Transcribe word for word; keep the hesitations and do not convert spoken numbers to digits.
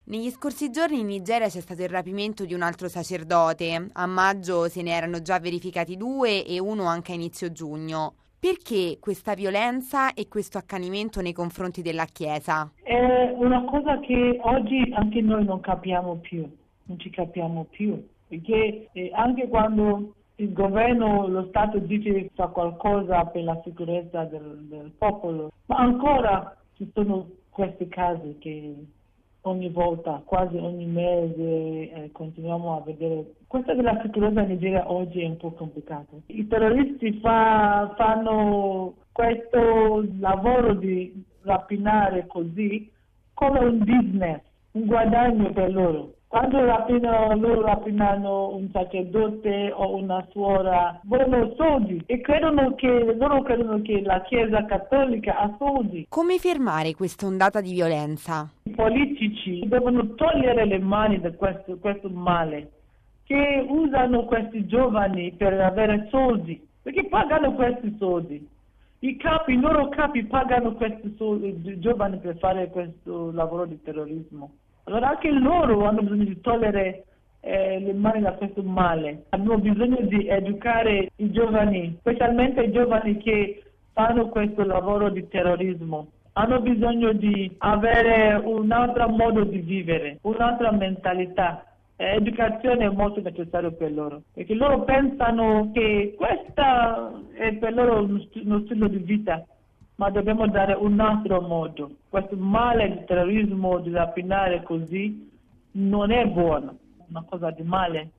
Negli scorsi giorni in Nigeria c'è stato il rapimento di un altro sacerdote. A maggio se ne erano già verificati due e uno anche a inizio giugno. Perché questa violenza e questo accanimento nei confronti della Chiesa? È una cosa che oggi anche noi non capiamo più, non ci capiamo più, perché eh, anche quando il governo, lo Stato dice che fa qualcosa per la sicurezza del, del popolo, ma ancora ci sono questi casi che ogni volta, quasi ogni mese, eh, continuiamo a vedere. Questa della sicurezza in Nigeria oggi è un po' complicato. I terroristi fa, fanno questo lavoro di rapinare così come un business, un guadagno per loro. Quando rapinano, loro rapinano un sacerdote o una suora, vogliono soldi e credono che, loro credono che la Chiesa cattolica ha soldi. Come fermare questa ondata di violenza? I politici devono togliere le mani da questo, questo male, che usano questi giovani per avere soldi, perché pagano questi soldi. I capi, i loro capi pagano questi soldi, giovani per fare questo lavoro di terrorismo. Allora anche loro hanno bisogno di togliere eh, le mani da questo male. Abbiamo bisogno di educare i giovani, specialmente i giovani che fanno questo lavoro di terrorismo. Hanno bisogno di avere un altro modo di vivere, un'altra mentalità. Eh, educazione è molto necessaria per loro, perché loro pensano che questa è per loro uno stile di vita, ma dobbiamo dare un altro modo. Questo male di terrorismo, di rapinare così, non è buono, una cosa di male.